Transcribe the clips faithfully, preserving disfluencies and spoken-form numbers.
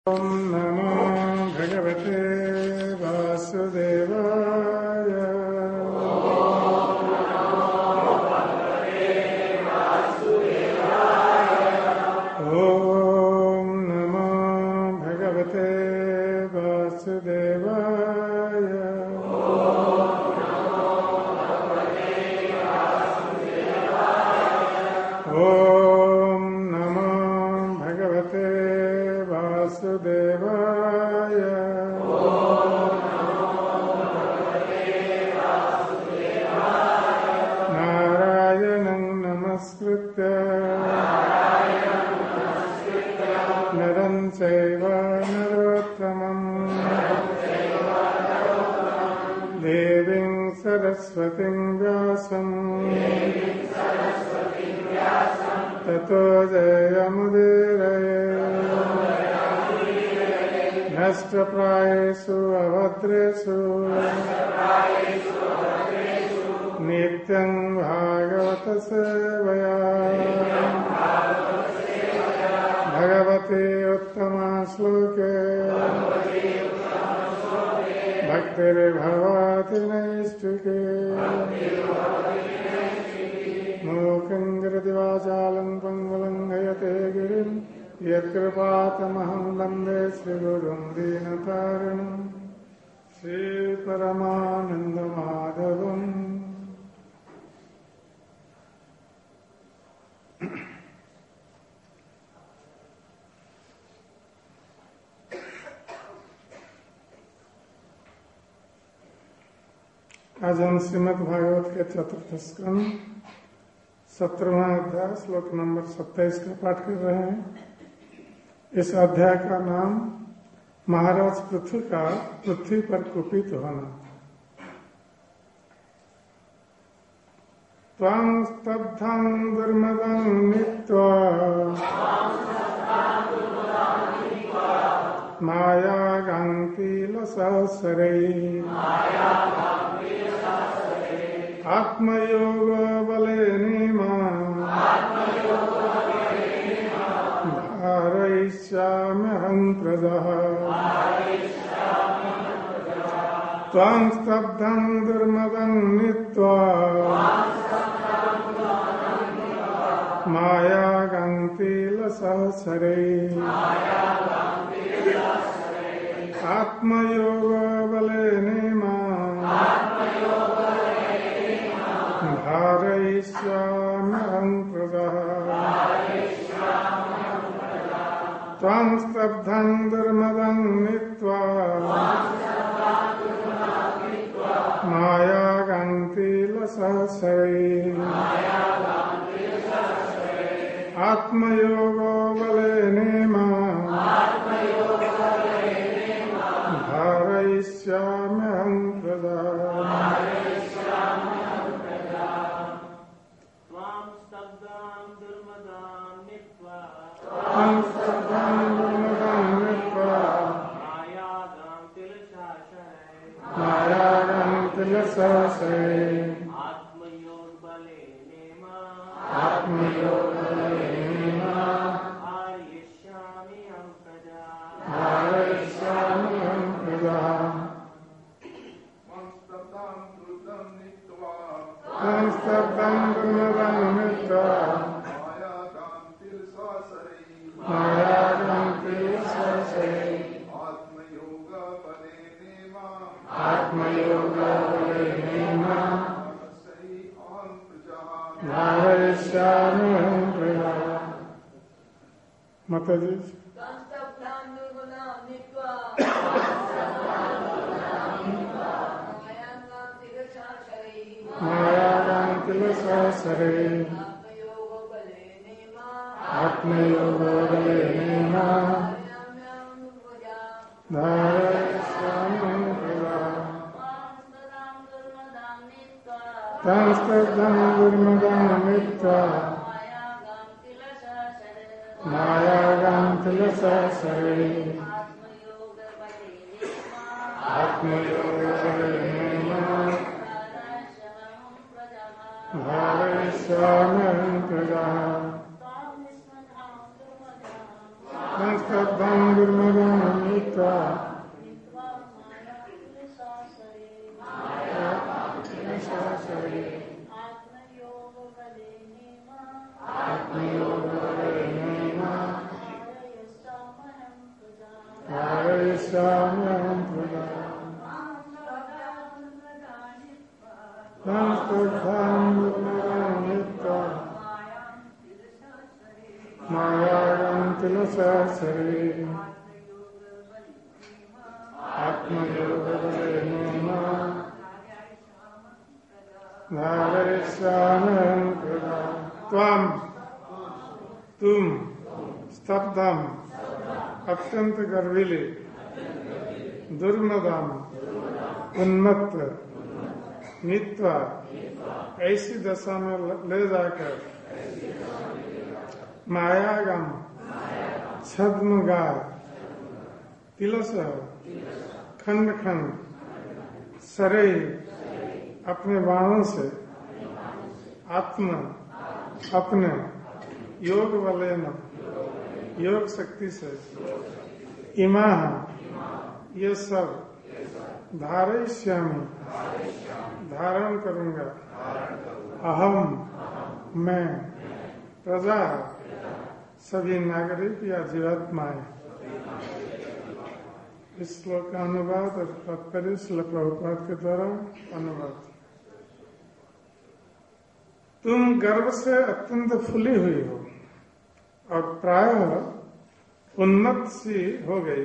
ओम नमो भगवते वासुदेवाय। ओम नमो भगवते वासुदेवाय। ओम नमो भगवते वासुदेवाय। नारायणं नमस्कृत्य नरं चैव नरोत्तमं देवीं सरस्वतीं व्यासं ततो जयमुदीरये। नष्टप्रायेषु अभद्रेषु नित्यं भागवत सेवया भगवते उत्तमा श्लोके भक्तिर्भवति नैष्ठिके। मूकं करोति वाचालं पङ्गुं लङ्घयते गिरिं यत्कृपातमहं वन्दे श्रीगुरुं दीनतारिणं श्रीपरमानन्दमाधवम्। आज हम श्रीमद् भागवत के चतुर्थ स्कंद सत्रहवां अध्याय श्लोक नंबर सत्ताईस का पाठ कर रहे हैं। इस अध्याय का नाम महाराज पृथ्वी का पृथ्वी पर कुपित होना। त्वां स्तब्धं दुर्मदं नीत्वा मायागाङ्कीलसहस्रैः आत्मयोग बलेन धारयिष्याम्यहं प्रजः। त्वां स्तब्धं दुर्मदं नीत्वा मायागाङ्कीलसहस्रैः आत्मयोग बलेन धारयिष्याम्यहं प्रजः। त्वां स्तब्धं दुर्मदं नीत्वा मायागाङ्कीलसहस्रैः आत्मयोगो बलेन धारयिष्याम्यहं प्रजः। आत्मयोग बलेन आत्मयोग धारयिष्याम्यहं प्रजः। धारयिष्याम्यहं प्रजः। स्तब्धं दुर्मदं नीत्वा मायागाङ्कीलसहस्रैः आत्मयोग बलेन धारयिष्याम्यहं प्रजः। माता जी मायागाङ्कीलसहस्रैः आत्मयोग बलेन धारयिष्याम्यहं प्रजः। त्वां स्तब्धं दुर्मदं नीत्वा मायागाङ्कीलसहस्रैः आत्मयोग बलेन धारयिष्याम्यहं प्रजः। स्तब्धं दुर्मदं हित्वा कारयिष्याम्यहं प्रजा संस्पर्धान्वित्वा मायां तिलसहस्रे आत्मयोगबलेन धारयिष्याम्यहं प्रजा त्वं तुम स्तब्धम अत्यंत गर्विले दुर्मदम उन्मत्त नित्वा ऐसी दशा में ले जाकर मायागम छद्मगार तिलस खंड खंड सरे अपने बाणों से आत्म अपने योग बलेन योग शक्ति से इमा ये सब धारयिष्यामि धारण करूंगा अहम मैं प्रजा सभी नागरिक या जीवात्माएं। इस श्लोक का अनुवाद और तात्पर्य श्रील प्रभुपाद के द्वारा अनुवाद। तुम गर्व से अत्यंत फूली हुई हो और प्रायः उन्मत्त सी हो गई।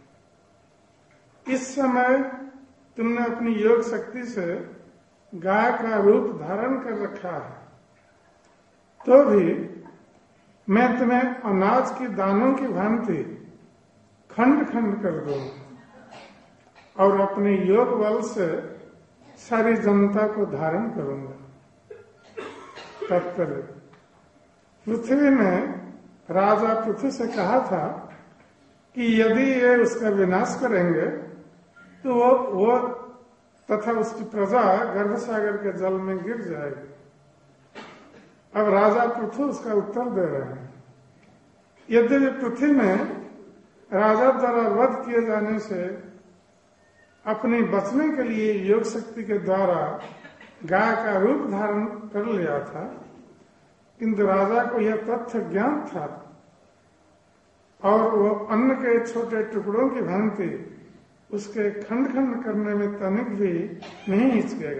इस समय तुमने अपनी योग शक्ति से गाय का रूप धारण कर रखा है, तो भी मैं तुम्हें अनाज की दानों की भांति खंड खंड कर दूंगा और अपने योग बल से सारी जनता को धारण करूंगा। तात्पर्य, पृथ्वी ने राजा पृथ्वी से कहा था कि यदि ये उसका विनाश करेंगे तो वो वो तथा उसकी प्रजा गर्भसागर के जल में गिर जाएगी। अब राजा पृथ्वी उसका उत्तर दे रहे हैं। यद्यपि पृथ्वी में राजा द्वारा वध किए जाने से अपने बचने के लिए योग शक्ति के द्वारा गाय का रूप धारण कर लिया था, किंतु राजा को यह तथ्य ज्ञान था और वो अन्न के छोटे टुकड़ों की भांति उसके खंड खंड करने में तनिक भी नहीं हिचकेगा।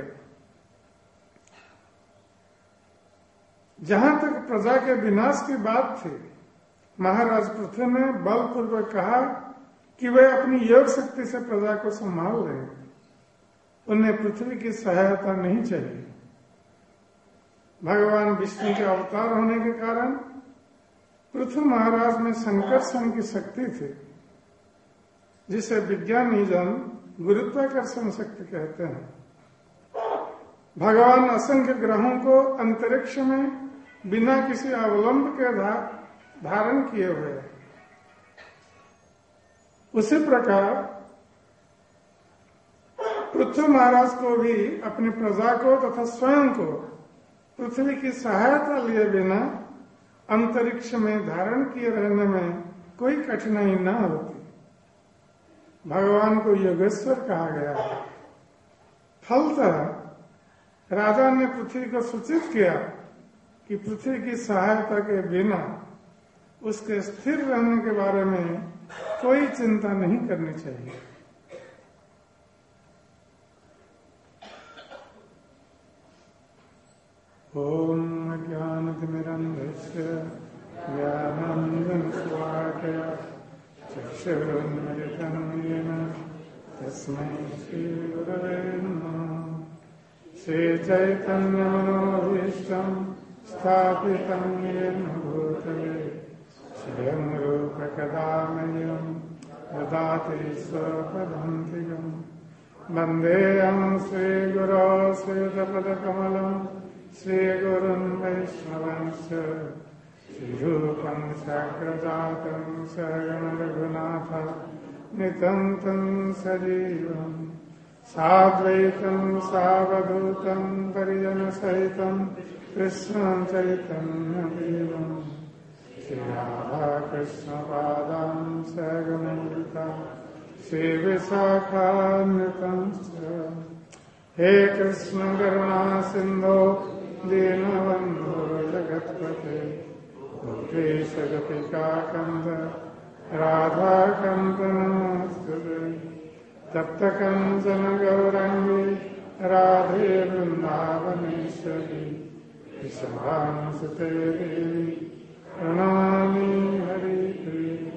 जहां तक प्रजा के विनाश की बात थी, महाराज पृथ्वी ने बलपूर्वक कहा कि वे अपनी योग शक्ति से प्रजा को संभाल लेंगे, उन्हें पृथ्वी की सहायता नहीं चाहिए। भगवान विष्णु के अवतार होने के कारण पृथ्वी महाराज में संकर्षण की शक्ति थी, जिसे विज्ञानी जन गुरुत्वाकर्षण शक्ति कहते हैं। भगवान असंख्य ग्रहों को अंतरिक्ष में बिना किसी अवलंब के धारण किए हुए हैं। उसी प्रकार पृथ्वी महाराज को भी अपनी प्रजा को तथा स्वयं को पृथ्वी की सहायता लिए बिना अंतरिक्ष में धारण किए रहने में कोई कठिनाई न होती। भगवान को योगेश्वर कहा गया है। फलतः राजा ने पृथ्वी को सूचित किया कि पृथ्वी की सहायता के बिना उसके स्थिर रहने के बारे में कोई चिंता नहीं करनी चाहिए। ओम अज्ञानतिमिरन्धस्य ज्ञानाञ्जनशलाकया चक्षुरुन्मिलितं येन तस्मै श्रीगुरवे नमः। श्रीचैतन्यमनोभीष्टं स्थापितं येन भूतले स्वयं रूपकदा मह्यं ददाति स्वपदान्तिकम्। वन्देऽहं श्रीगुरो श्रीयुतपदकमलं श्रीगुरुन् वैष्णवंश्च श्रीरूपं साग्रजातं सहगणरघुनाथ नितं सजीवम् साद्वैतं सावधूतं परिजनसहितं कृष्णं चैतन्यदेवं श्रीराधाकृष्णपादां सहगणललिता श्रीविशाखान्वितंश्च हे कृष्ण करुणा सिन्धो दीनबन्धो जगत्पते गोपीश गोपिकाकन्द राधाकान्त नमोऽस्तुते तप्त कंचन गौरांगी राधे वृंदावनेश्वरी विषभानुसुते देवी प्रणमामि हरिप्रिये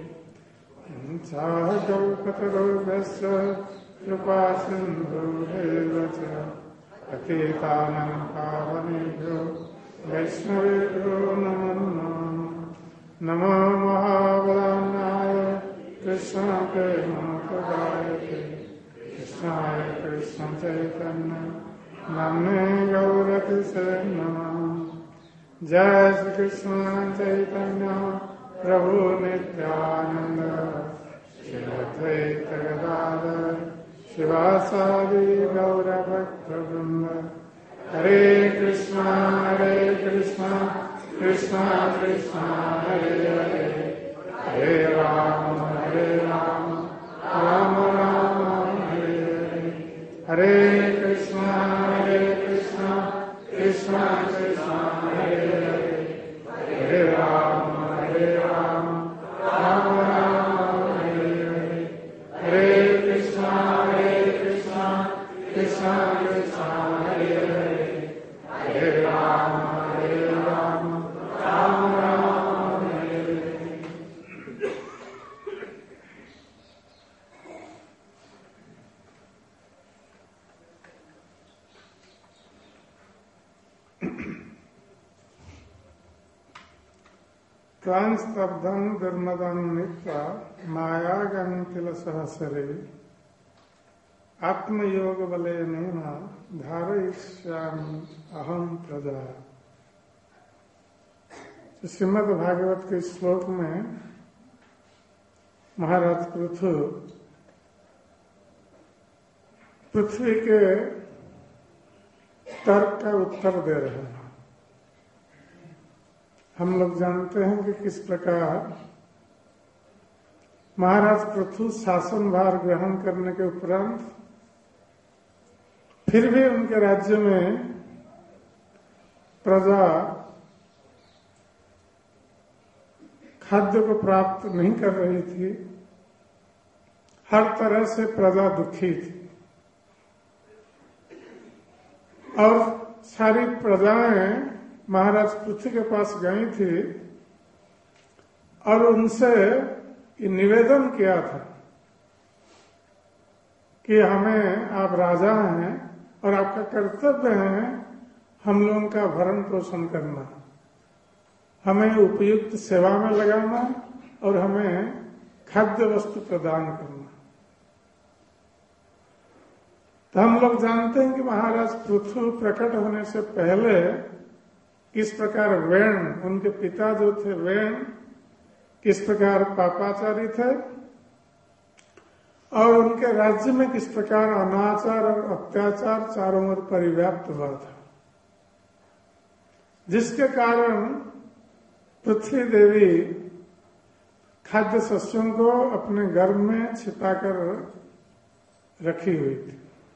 कल्पतरुभ्यश्च कृपा सिन्धुभ्येव च पतितानां पावनेभ्यो वैष्णवेभ्यो नमो नमः नमो महाबलाय कृष्णप्रेमप्रदायते कृष्णाय कृष्ण चैतन्य नाम्ने गौरतिसे नमः जय श्री कृष्ण चैतन्य प्रभु नित्यानंद श्री अद्वैत गदाधर शिवासादि गौरभक्तवृंद हरे कृष्णा हरे कृष्णा कृष्णा कृष्णा हरे हरे हरे राम हरे राम राम राम हरे हरे हरे कृष्णा हरे कृष्णा कृष्णा कृष्णा हरे हरे हरे राम हरे राम राम राम हरे हरे हरे कृष्णा हरे कृष्णा कृष्णा कृष्णा हरे हरे हरे राम हरे राम राम राम हरे हरे। स्तब्धं दुर्मदं नीत्वा मायागंतिल सहसरे आत्मयोग बलेन धारयिष्यामि अहम प्रजा। श्रीमद् भागवत के श्लोक में महाराज पृथु पृथ्वी के तर्क का उत्तर दे रहे हैं। हम लोग जानते हैं कि किस प्रकार महाराज पृथु शासन भार ग्रहण करने के उपरांत फिर भी उनके राज्य में प्रजा खाद्य को प्राप्त नहीं कर रही थी। हर तरह से प्रजा दुखी थी और सारी प्रजाएं महाराज पृथ्वी के पास गई थी और उनसे निवेदन किया था कि हमें आप राजा हैं और आपका कर्तव्य है हम लोगों का भरण पोषण करना, हमें उपयुक्त सेवा में लगाना और हमें खाद्य वस्तु प्रदान करना। तो हम लोग जानते हैं कि महाराज पृथु प्रकट होने से पहले किस प्रकार वेण, उनके पिता जो थे वेण, किस प्रकार पापाचारी थे और उनके राज्य में किस प्रकार अनाचार और अत्याचार चारों ओर परिव्याप्त हुआ था, जिसके कारण पृथ्वी देवी खाद्य शस्यों को अपने गर्भ में छिपाकर रखी हुई थी।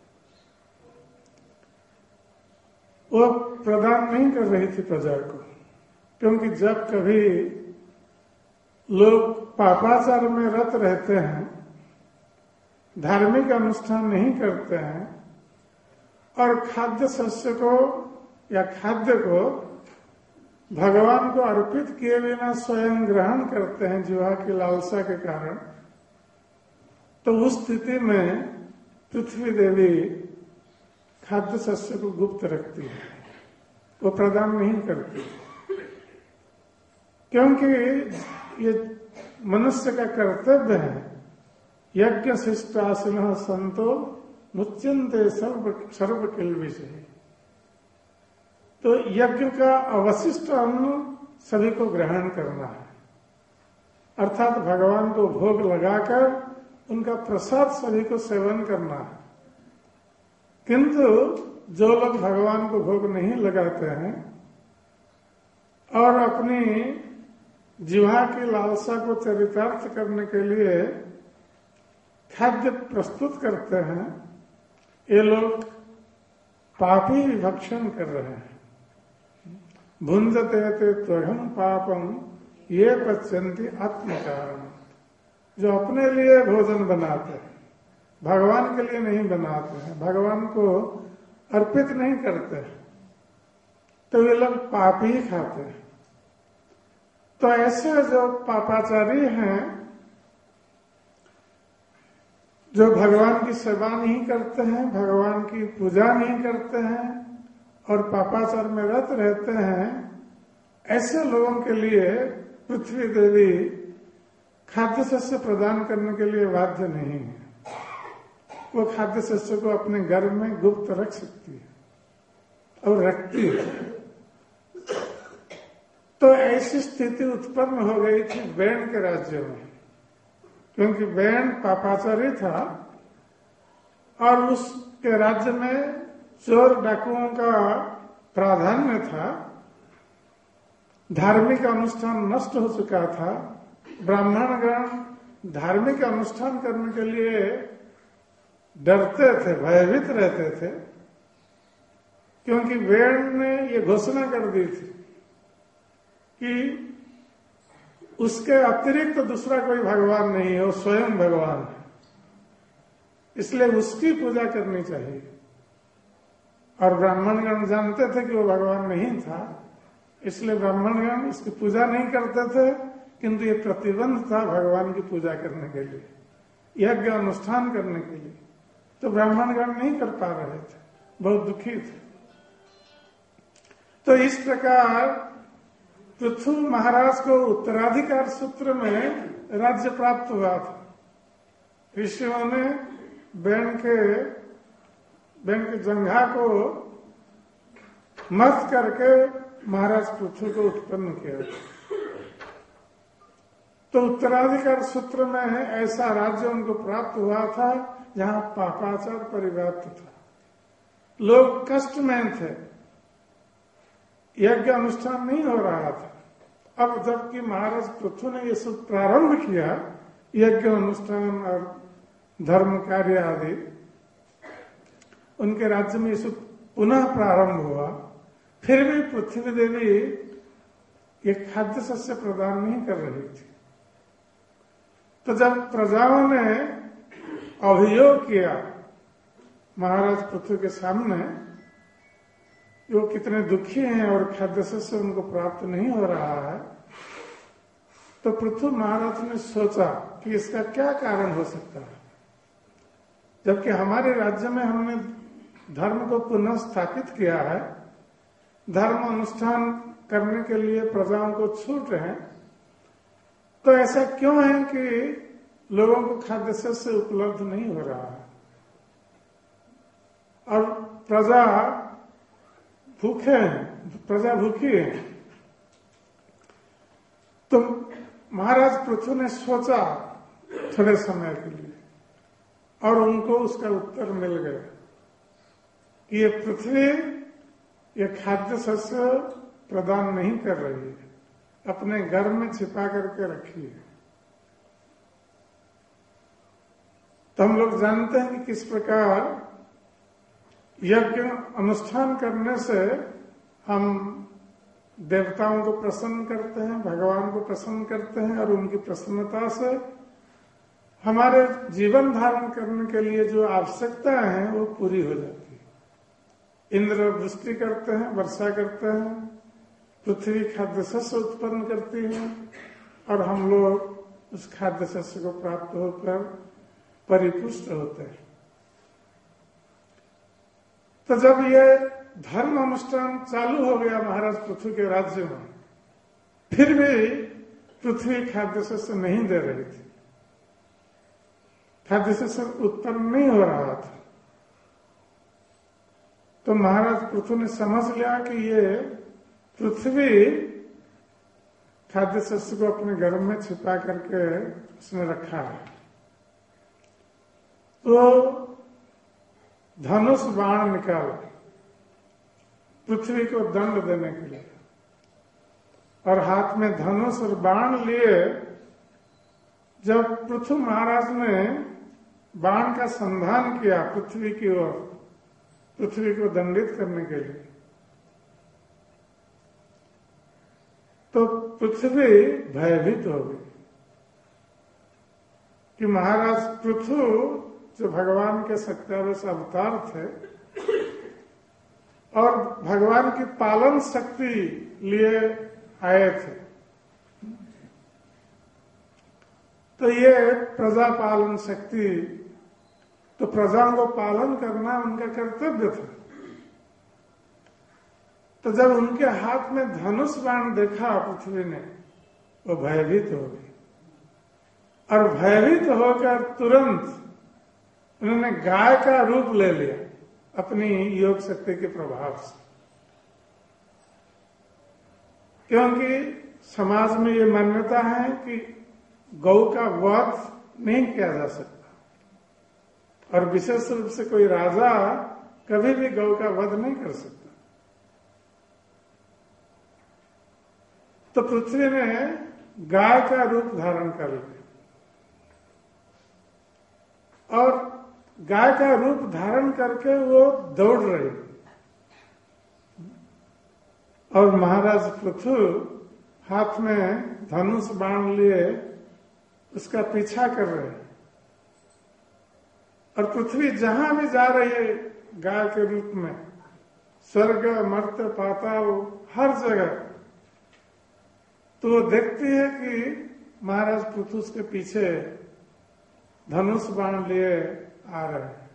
वो प्रदान नहीं कर रही थी प्रजा को, क्योंकि जब कभी लोग पापाचार में रत रहते हैं, धार्मिक अनुष्ठान नहीं करते हैं और खाद्य शस्य को या खाद्य को भगवान को अर्पित किए बिना स्वयं ग्रहण करते हैं जीवा की लालसा के कारण, तो उस स्थिति में पृथ्वी देवी खाद्य शस्य को गुप्त रखती है, वो प्रदान नहीं करती, क्योंकि ये मनुष्य का कर्तव्य है। यज्ञ शिष्टासिन संतो मुच्यन्ते सर्व सर्व किल्बिषे। तो यज्ञ का अवशिष्ट अन्न सभी को ग्रहण करना है, अर्थात भगवान को भोग लगाकर उनका प्रसाद सभी को सेवन करना है। किंतु जो लोग भगवान को भोग नहीं लगाते हैं और अपनी जिह्वा की लालसा को चरितार्थ करने के लिए खाद्य प्रस्तुत करते हैं, ये लोग पापी भक्षण कर रहे हैं। भुंजते ते त्वहम पापम ये पच्यन्ति आत्मकारण, जो अपने लिए भोजन बनाते हैं, भगवान के लिए नहीं बनाते हैं, भगवान को अर्पित नहीं करते हैं, तो ये लोग पाप ही खाते हैं। तो ऐसे जो पापाचारी हैं, जो भगवान की सेवा नहीं करते हैं, भगवान की पूजा नहीं करते हैं और पापाचार में रत रहते हैं, ऐसे लोगों के लिए पृथ्वी देवी खाद्य शस्य प्रदान करने के लिए बाध्य नहीं है। वो खाद्य शस्य को अपने घर में गुप्त रख सकती है और रखती है। तो ऐसी स्थिति उत्पन्न हो गई थी वैन के राज्य में, क्योंकि वैन पापाचारी था और उसके राज्य में चोर डाकुओं का प्राधान्य था। धार्मिक अनुष्ठान नष्ट हो चुका था। ब्राह्मणगण धार्मिक अनुष्ठान करने के लिए डरते थे, भयभीत रहते थे, क्योंकि वैन ने ये घोषणा कर दी थी कि उसके अतिरिक्त तो दूसरा कोई भगवान नहीं है, वो स्वयं भगवान है, इसलिए उसकी पूजा करनी चाहिए। और ब्राह्मणगण जानते थे कि वो भगवान नहीं था, इसलिए ब्राह्मणगण इसकी पूजा नहीं करते थे, किंतु ये प्रतिबंध था भगवान की पूजा करने के लिए, यज्ञ अनुष्ठान करने के लिए। तो ब्राह्मणगण नहीं कर पा रहे थे, बहुत दुखी थे। तो इस प्रकार पृथु महाराज को उत्तराधिकार सूत्र में राज्य प्राप्त हुआ था। ऋषियों ने बैन के बैन के जंघा को मत करके महाराज पृथु को उत्पन्न किया। तो उत्तराधिकार सूत्र में ऐसा राज्य उनको प्राप्त हुआ था जहां पापाचार परिव्याप्त था, लोग कष्ट में थे, यज्ञ अनुष्ठान नहीं हो रहा था। अब जबकि महाराज पृथु ने ये सब प्रारंभ किया, यज्ञ अनुष्ठान और धर्म कार्य आदि, उनके राज्य में ये सब पुनः प्रारंभ हुआ, फिर भी पृथ्वी देवी ये खाद्य शस्य प्रदान नहीं कर रही थी। तो जब प्रजाओं ने अभियोग किया महाराज पृथु के सामने, वो कितने दुखी हैं और खाद्य शस्य उनको प्राप्त नहीं हो रहा है, तो पृथु महाराज ने सोचा कि इसका क्या कारण हो सकता है। जबकि हमारे राज्य में हमने धर्म को पुनः स्थापित किया है, धर्म अनुष्ठान करने के लिए प्रजाओं को छूट है, तो ऐसा क्यों है कि लोगों को खाद्य शस्य उपलब्ध नहीं हो रहा है और प्रजा भूखे हैं, प्रजा भूखी है। तो महाराज पृथु ने सोचा थोड़े समय के लिए और उनको उसका उत्तर मिल गया कि ये पृथ्वी ये खाद्य शस्य प्रदान नहीं कर रही है, अपने घर में छिपा करके रखी है। तो हम लोग जानते हैं कि किस प्रकार यज्ञ अनुष्ठान करने से हम देवताओं को प्रसन्न करते हैं, भगवान को प्रसन्न करते हैं और उनकी प्रसन्नता से हमारे जीवन धारण करने के लिए जो आवश्यकता है वो पूरी हो जाती है। इंद्र वृष्टि करते हैं, वर्षा करते हैं, पृथ्वी खाद्य शस्य उत्पन्न करती है और हम लोग उस खाद्य शस्य को प्राप्त होकर परिपुष्ट होते हैं। तो जब ये धर्म अनुष्ठान चालू हो गया महाराज पृथ्वी के राज्य में, फिर भी पृथ्वी खाद्य शस्य नहीं दे रही थी, खाद्य शस्य उत्पन्न नहीं हो रहा था। तो महाराज पृथु ने समझ लिया कि ये पृथ्वी खाद्य शस्य को अपने घर में छिपा करके उसने रखा है। तो धनुष बाण निकाला पृथ्वी को दंड देने के लिए और हाथ में धनुष और बाण लिए जब पृथु महाराज ने बाण का संधान किया पृथ्वी की ओर, पृथ्वी को दंडित करने के लिए, तो पृथ्वी भयभीत हो गई कि महाराज पृथु जो भगवान के सत्यावेश अवतार थे और भगवान की पालन शक्ति लिए आए थे, तो ये प्रजा पालन शक्ति, तो प्रजाओं को पालन करना उनका कर्तव्य था। तो जब उनके हाथ में धनुष बाण देखा पृथ्वी ने, वो भयभीत हो गई और भयभीत होकर तुरंत उन्होंने गाय का रूप ले लिया अपनी योग शक्ति के प्रभाव से, क्योंकि समाज में ये मान्यता है कि गौ का वध नहीं किया जा सकता और विशेष रूप से कोई राजा कभी भी गौ का वध नहीं कर सकता। तो पृथ्वी ने गाय का रूप धारण कर लिया और गाय का रूप धारण करके वो दौड़ रही और महाराज पृथु हाथ में धनुष बाण लिए उसका पीछा कर रहे हैं और पृथ्वी जहां भी जा रही है गाय के रूप में, स्वर्ग मर्त्य पाताल हर जगह, तो वो देखती है कि महाराज पृथु के पीछे धनुष बाण लिए आ रहे हैं।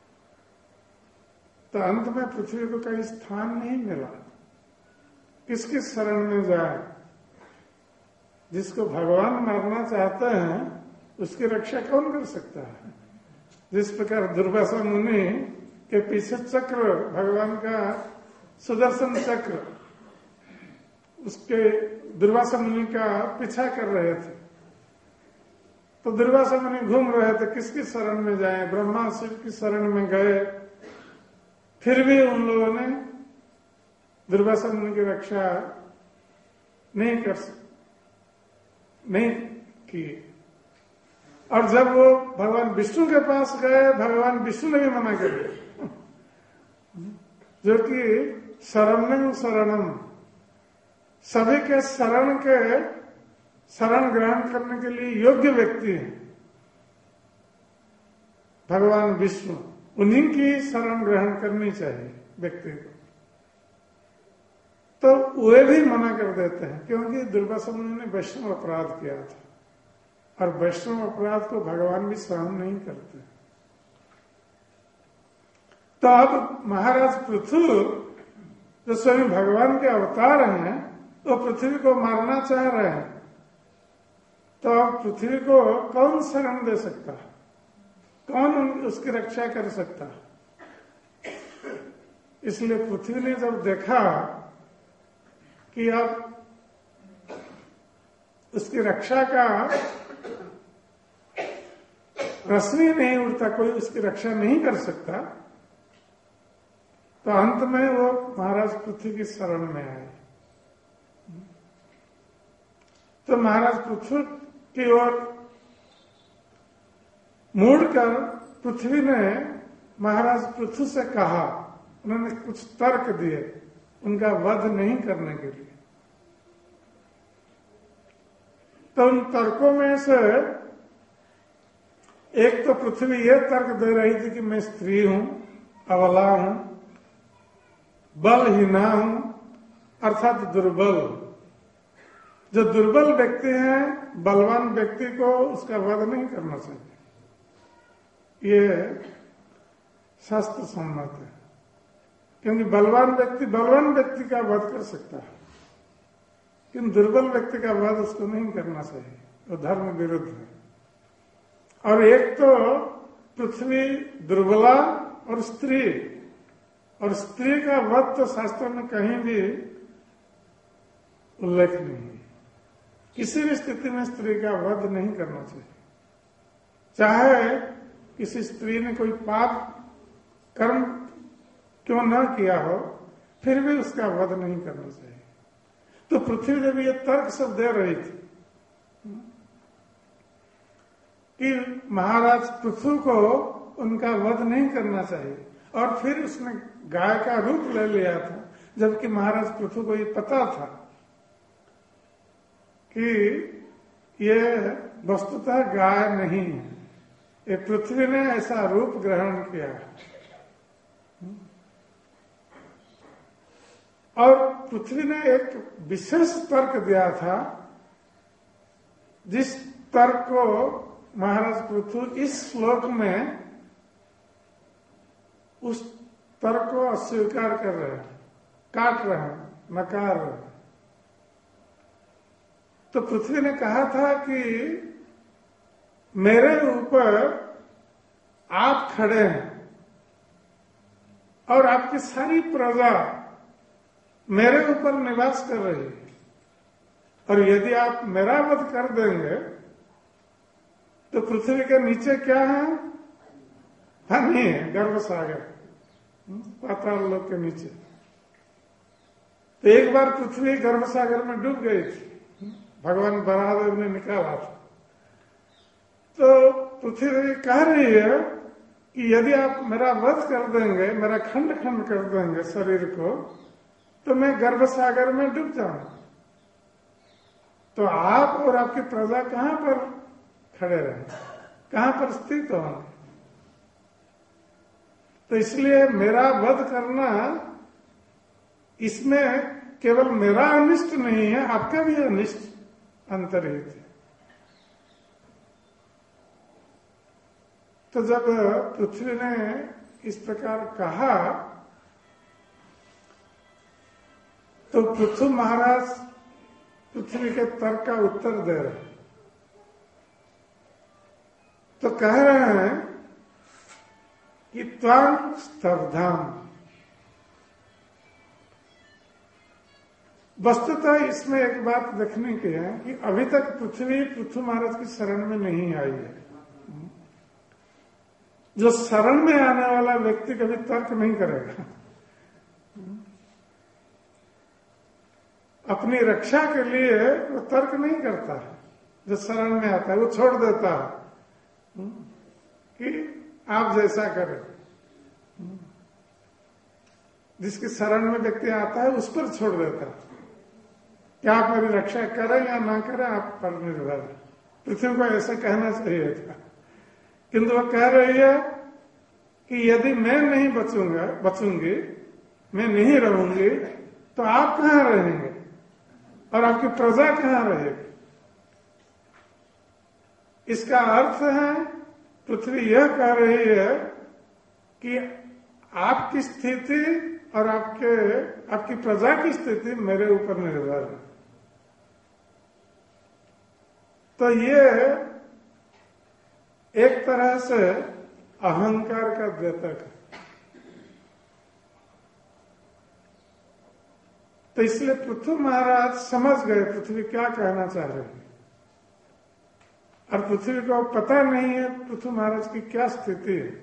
तो अंत में पृथ्वी को कहीं स्थान नहीं मिला, किसकी शरण में जाए? जिसको भगवान मारना चाहते हैं उसकी रक्षा कौन कर सकता है? जिस प्रकार दुर्वासा मुनि के पीछे चक्र, भगवान का सुदर्शन चक्र, उसके दुर्वासा मुनि का पीछा कर रहे थे, तो दुर्वासा मुनि घूम रहे थे किसकी शरण में जाए? ब्रह्मा शिव की शरण में गए, फिर भी उन लोगों ने दुर्वासा मुनि की रक्षा नहीं कर सकते, नहीं की। और जब वो भगवान विष्णु के पास गए, भगवान विष्णु ने भी मना कर दिया, जो कि शरणं शरणम, सभी के शरण के शरण ग्रहण करने के लिए योग्य व्यक्ति हैं भगवान विष्णु, उन्हीं की शरण ग्रहण करनी चाहिए व्यक्ति को। तो वे भी मना कर देते हैं क्योंकि दुर्वासा मुनि ने वैष्णव अपराध किया था और वैष्णव अपराध को भगवान भी सहन नहीं करते। तो अब महाराज पृथु जो स्वयं भगवान के अवतार हैं, तो पृथ्वी को मारना चाह रहे हैं, तो अब पृथ्वी को कौन शरण दे सकता है? कौन उसकी रक्षा कर सकता है? इसलिए पृथ्वी ने जब देखा कि अब उसकी रक्षा का प्रश्न ही नहीं उठता, कोई उसकी रक्षा नहीं कर सकता, तो अंत में वो महाराज पृथ्वी की शरण में आए। तो महाराज पृथ्वी की ओर मुड़कर पृथ्वी ने महाराज पृथु से कहा, उन्होंने कुछ तर्क दिए उनका वध नहीं करने के लिए। तो उन तर्कों में से एक तो पृथ्वी यह तर्क दे रही थी कि मैं स्त्री हूं, अबला हूं, बलहीना हूं, अर्थात दुर्बल। जो दुर्बल व्यक्ति है, बलवान व्यक्ति को उसका वध नहीं करना चाहिए, ये शास्त्र सम्मत है। क्योंकि बलवान व्यक्ति बलवान व्यक्ति का वध कर सकता है, किंतु दुर्बल व्यक्ति का वध उसको नहीं करना चाहिए, तो धर्म विरुद्ध है। और एक तो पृथ्वी दुर्बला और स्त्री, और स्त्री का वध तो शास्त्रों में कहीं भी उल्लेख नहीं है। किसी भी स्थिति में स्त्री का वध नहीं करना चाहिए, चाहे किसी स्त्री ने कोई पाप कर्म क्यों न किया हो, फिर भी उसका वध नहीं करना चाहिए। तो पृथ्वी देवी ये तर्क सब दे रही थी कि महाराज पृथु को उनका वध नहीं करना चाहिए, और फिर उसने गाय का रूप ले लिया था, जबकि महाराज पृथु को ये पता था कि ये वस्तुतः गाय नहीं है, ये पृथ्वी ने ऐसा रूप ग्रहण किया है। और पृथ्वी ने एक विशेष तर्क दिया था, जिस तर्क को महाराज पृथु इस श्लोक में उस तर्क को अस्वीकार कर रहे हैं, काट रहे हैं, नकार रहे हैं। तो पृथ्वी ने कहा था कि मेरे ऊपर आप खड़े हैं और आपकी सारी प्रजा मेरे ऊपर निवास कर रही है, और यदि आप मेरा वध कर देंगे तो पृथ्वी के नीचे क्या है? पानी है, गर्भ सागर, पाताल लोक के नीचे। तो एक बार पृथ्वी गर्भ सागर में डूब गई थी, भगवान बरादेव ने निकाला था। तो पृथ्वी कह रही है कि यदि आप मेरा वध कर देंगे, मेरा खंड खंड कर देंगे शरीर को, तो मैं गर्भ सागर में डूब जाऊंगा। तो आप और आपकी प्रजा कहां पर खड़े रहे, कहां पर स्थित होंगे? तो इसलिए मेरा वध करना, इसमें केवल मेरा अनिष्ट नहीं है, आपका भी अनिष्ट अंतर्हित है। तो जब पृथ्वी ने इस प्रकार कहा तो पृथु महाराज पृथ्वी के तर्क का उत्तर दे रहे, तो कह रहे हैं कि त्वां स्तब्धाम। वस्तुतः इसमें एक बात देखने की है कि अभी तक पृथ्वी पृथु महाराज की शरण में नहीं आई है। जो शरण में आने वाला व्यक्ति कभी तर्क नहीं करेगा, अपनी रक्षा के लिए वो तर्क नहीं करता है। जो शरण में आता है वो छोड़ देता है कि आप जैसा करें। जिसकी शरण में व्यक्ति आता है उस पर छोड़ देता है कि आप मेरी रक्षा करें या ना करें, आप पर निर्भर है। पृथ्वी को ऐसा कहना चाहिए था, किंतु वह कह रही है कि यदि मैं नहीं बचूंगा बचूंगी मैं नहीं रहूंगी, तो आप कहां रहेंगे और आपकी प्रजा कहां रहेगी? इसका अर्थ है पृथ्वी यह कह रही है कि आपकी स्थिति और आपके आपकी प्रजा की स्थिति मेरे ऊपर निर्भर है। तो ये एक तरह से अहंकार का द्योतक है। तो इसलिए पृथु महाराज समझ गए पृथ्वी क्या कहना चाह रही है, और पृथ्वी को पता नहीं है पृथु महाराज की क्या स्थिति है।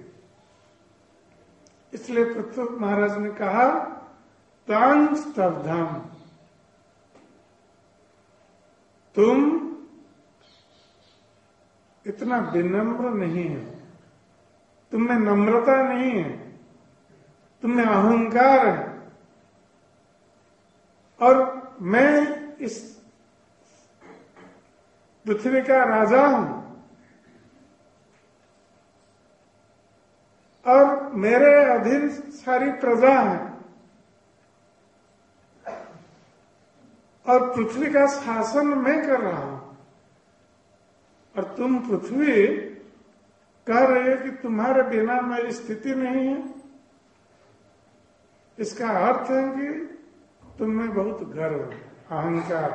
इसलिए पृथु महाराज ने कहा तां स्तब्धम, तुम इतना विनम्र नहीं है, तुम में नम्रता नहीं है, तुम में अहंकार है, और मैं इस पृथ्वी का राजा हूं और मेरे अधीन सारी प्रजा है, और पृथ्वी का शासन मैं कर रहा हूं, और तुम पृथ्वी कह रहे हो कि तुम्हारे बिना मेरी स्थिति नहीं है। इसका अर्थ है कि तुम्हें बहुत गर्व, अहंकार,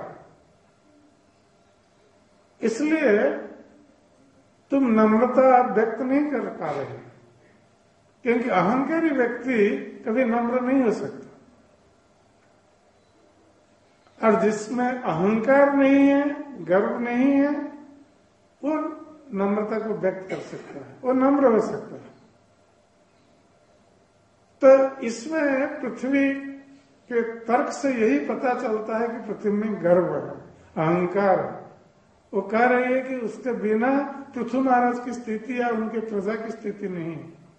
इसलिए तुम नम्रता व्यक्त नहीं कर पा रहे, क्योंकि अहंकारी व्यक्ति कभी नम्र नहीं हो सकता, और जिसमें अहंकार नहीं है, गर्व नहीं है, वो नम्रता को व्यक्त कर सकता है, वो नम्र हो सकता है। तो इसमें पृथ्वी के तर्क से यही पता चलता है कि पृथ्वी में गर्व है, अहंकार है, वो कह रही है कि उसके बिना पृथु महाराज की स्थिति या उनके प्रजा की स्थिति नहीं,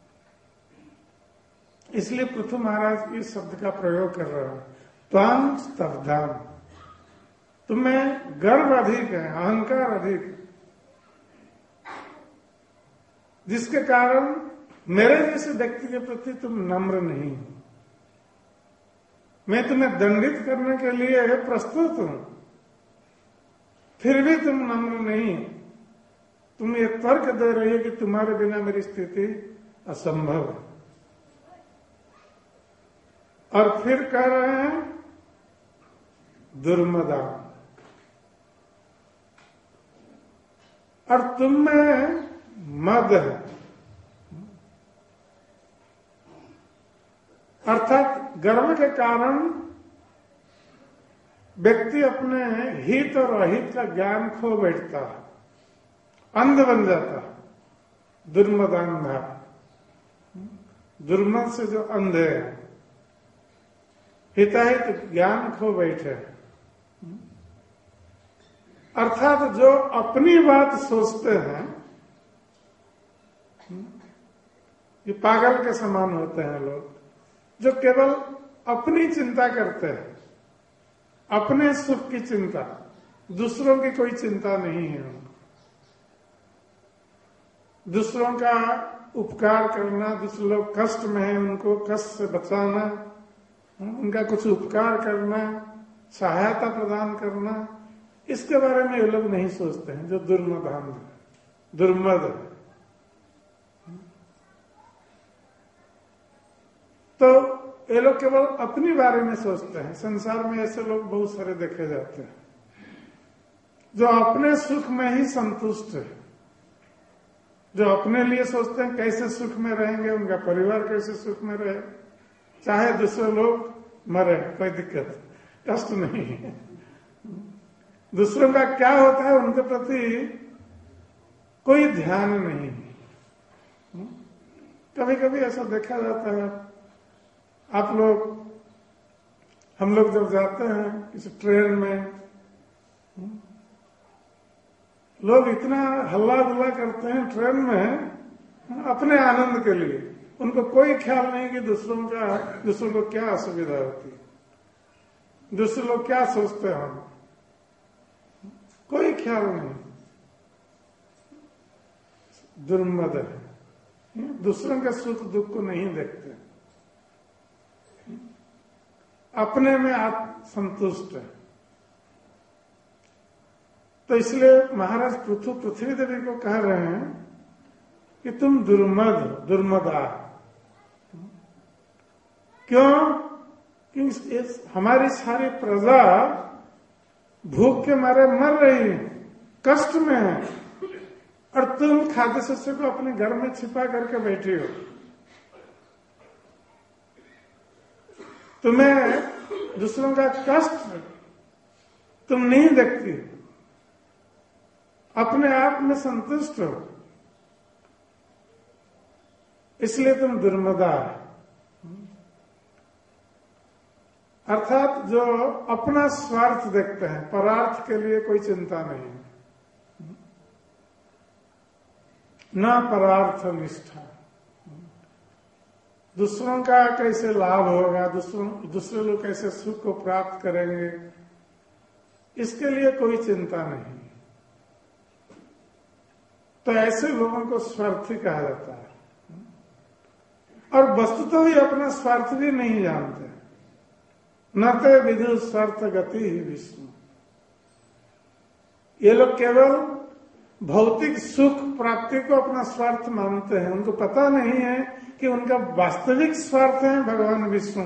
इसलिए पृथु महाराज इस शब्द का प्रयोग कर रहा हूं। त्वां स्तब्धाम, तुम्हें गर्व अधिक है, अहंकार अधिक है, जिसके कारण मेरे जैसे व्यक्ति के प्रति तुम नम्र नहीं हो। मैं तुम्हें दंडित करने के लिए प्रस्तुत हूं, फिर भी तुम नम्र नहीं। तुम ये तर्क दे रही हो कि तुम्हारे बिना मेरी स्थिति असंभव है, और फिर कह रहे हैं दुर्मदा, और तुम में मद है, अर्थात गर्व के कारण व्यक्ति अपने हित और अहित का ज्ञान खो बैठता है, अंध बन जाता है। दुर्मदांधा, दुर्मद से जो अंधे है, हिताहित ज्ञान खो बैठे, अर्थात जो अपनी बात सोचते हैं ये पागल के समान होते हैं लोग, जो केवल अपनी चिंता करते हैं, अपने सुख की चिंता, दूसरों की कोई चिंता नहीं है। दूसरों का उपकार करना, दूसरे लोग कष्ट में है उनको कष्ट से बचाना, उनका कुछ उपकार करना, सहायता प्रदान करना, इसके बारे में ये लोग नहीं सोचते हैं, जो दुर्मदान है, दुर्मद है। तो ये लोग केवल अपनी बारे में सोचते हैं। संसार में ऐसे लोग बहुत सारे देखे जाते हैं, जो अपने सुख में ही संतुष्ट है, जो अपने लिए सोचते हैं कैसे सुख में रहेंगे, उनका परिवार कैसे सुख में रहे, चाहे दूसरे लोग मरे, कोई दिक्कत, कष्ट नहीं है। दूसरों का क्या होता है उनके प्रति कोई ध्यान नहीं है। कभी कभी ऐसा देखा जाता है, आप लोग, हम लोग जब जाते हैं किसी ट्रेन में, लोग इतना हल्ला गुल्ला करते हैं ट्रेन में अपने आनंद के लिए, उनको कोई ख्याल नहीं कि दूसरों का, दूसरों को क्या असुविधा होती है, दूसरे लोग क्या सोचते हैं, हम कोई ख्याल नहीं। दुर्मद है, दूसरों के सुख दुख को नहीं देखते, अपने में आप संतुष्ट है। तो इसलिए महाराज पृथु पृथ्वी देवी को कह रहे हैं कि तुम दुर्मद, दुर्मदा। क्यों? क्योंकि हमारी सारी प्रजा भूख के मारे मर रही है, कष्ट में है, और तुम खाद्य शस्य को अपने घर में छिपा करके बैठी हो। तुम्हें दूसरों का कष्ट तुम नहीं देखती, अपने आप में संतुष्ट हो, इसलिए तुम दुर्मदा है। अर्थात जो अपना स्वार्थ देखते हैं, परार्थ के लिए कोई चिंता नहीं, न परार्थ निष्ठा। दूसरों का कैसे लाभ होगा, दूसरों दूसरे लोग कैसे सुख को प्राप्त करेंगे, इसके लिए कोई चिंता नहीं। तो ऐसे लोगों को स्वार्थी कहा जाता है, और वस्तु तो ही अपना स्वार्थ भी नहीं जानते। न ते विदु स्वार्थ गति ही विष्णु। ये लोग केवल भौतिक सुख प्राप्ति को अपना स्वार्थ मानते हैं, उनको पता नहीं है कि उनका वास्तविक स्वार्थ है भगवान विष्णु।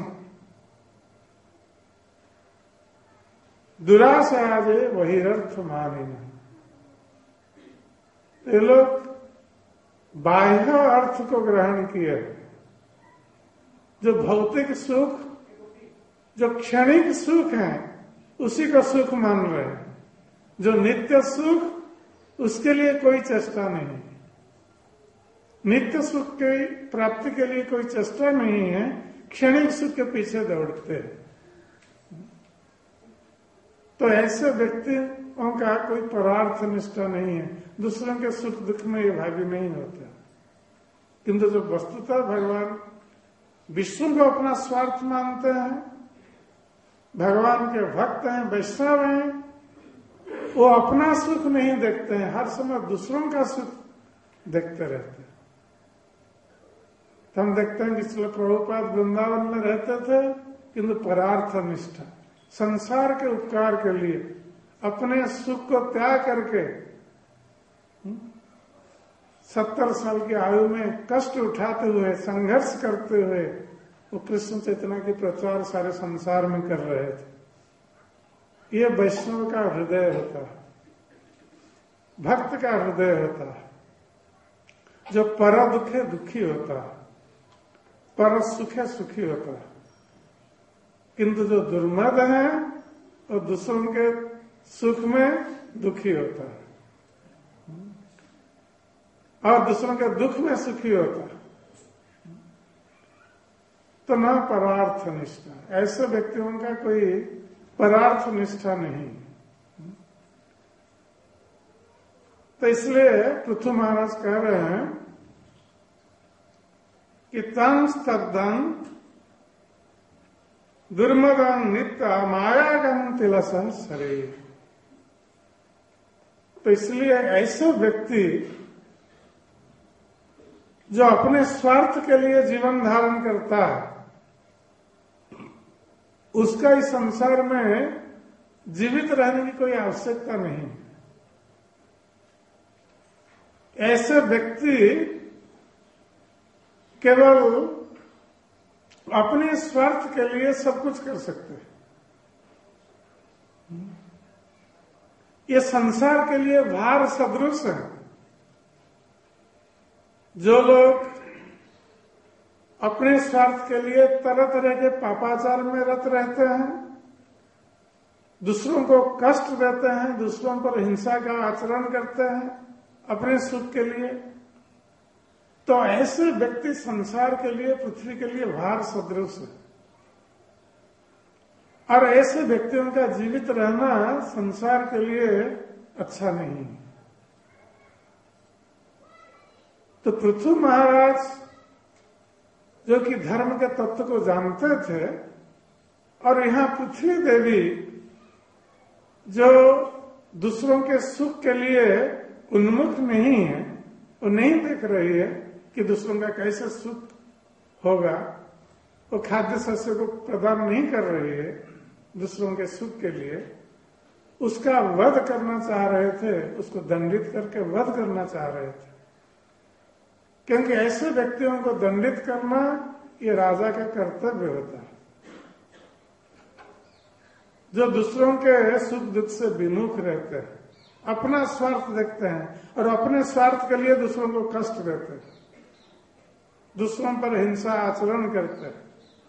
दुराशाजे वही अर्थ माने। ये लोग बाह्य अर्थ को ग्रहण किए, जो भौतिक सुख, जो क्षणिक सुख है, उसी को सुख मान रहे हैं। जो नित्य सुख, उसके लिए कोई चेष्टा नहीं। नित्य सुख की प्राप्ति के लिए कोई चेष्टा नहीं है, क्षणिक सुख के पीछे दौड़ते हैं। तो ऐसे व्यक्तियों का कोई परार्थ निष्ठा नहीं है, दूसरों के सुख दुख में ये भागी नहीं होता। किंतु जो वस्तुतः भगवान विष्णु को अपना स्वार्थ मानते हैं, भगवान के भक्त हैं, वैष्णव हैं, वो अपना सुख नहीं देखते हैं, हर समय दूसरों का सुख देखते रहते हैं। तो हम देखते हैं कि श्रील प्रभुपाद वृंदावन में रहते थे, किंतु परार्थ निष्ठा, संसार के उपकार के लिए अपने सुख को त्याग करके सत्तर साल की आयु में कष्ट उठाते हुए, संघर्ष करते हुए वो कृष्ण चेतना की प्रचार सारे संसार में कर रहे थे। ये वैष्णव का हृदय होता है, भक्त का हृदय होता है, जो पर दुखे दुखी होता है, पर सुखे सुखी होता है। किंतु जो दुर्मद है वो दूसरों के सुख में दुखी होता है और दूसरों के दुख में सुखी होता है। तो न परार्थ निष्ठा, ऐसे व्यक्तियों का कोई परार्थ निष्ठा नहीं। तो इसलिए पृथु महाराज कह रहे हैं कि तं स्तब्धं दुर्मदं नित्य मायागम तिलस शरीर। तो इसलिए ऐसे व्यक्ति जो अपने स्वार्थ के लिए जीवन धारण करता है, उसका इस संसार में जीवित रहने की कोई आवश्यकता नहीं। ऐसे व्यक्ति केवल अपने स्वार्थ के लिए सब कुछ कर सकते हैं। ये संसार के लिए भार सदृश है। जो लोग अपने स्वार्थ के लिए तरह तरह के पापाचार में रत रहते हैं, दूसरों को कष्ट देते हैं, दूसरों पर हिंसा का आचरण करते हैं अपने सुख के लिए, तो ऐसे व्यक्ति संसार के लिए, पृथ्वी के लिए भार सदृश है। और ऐसे व्यक्तियों का जीवित रहना संसार के लिए अच्छा नहीं है। तो पृथु महाराज जो कि धर्म के तत्व को जानते थे, और यहाँ पृथ्वी देवी जो दूसरों के सुख के लिए उन्मुख नहीं है, वो नहीं देख रही है कि दूसरों का कैसे सुख होगा, वो खाद्य शस्य को प्रदान नहीं कर रही है दूसरों के सुख के लिए, उसका वध करना चाह रहे थे, उसको दंडित करके वध करना चाह रहे थे। क्योंकि ऐसे व्यक्तियों को दंडित करना ये राजा का कर्तव्य होता है, जो दूसरों के सुख दुख से विमुख रहते हैं, अपना स्वार्थ देखते हैं और अपने स्वार्थ के लिए दूसरों को कष्ट देते हैं, दूसरों पर हिंसा आचरण करते हैं।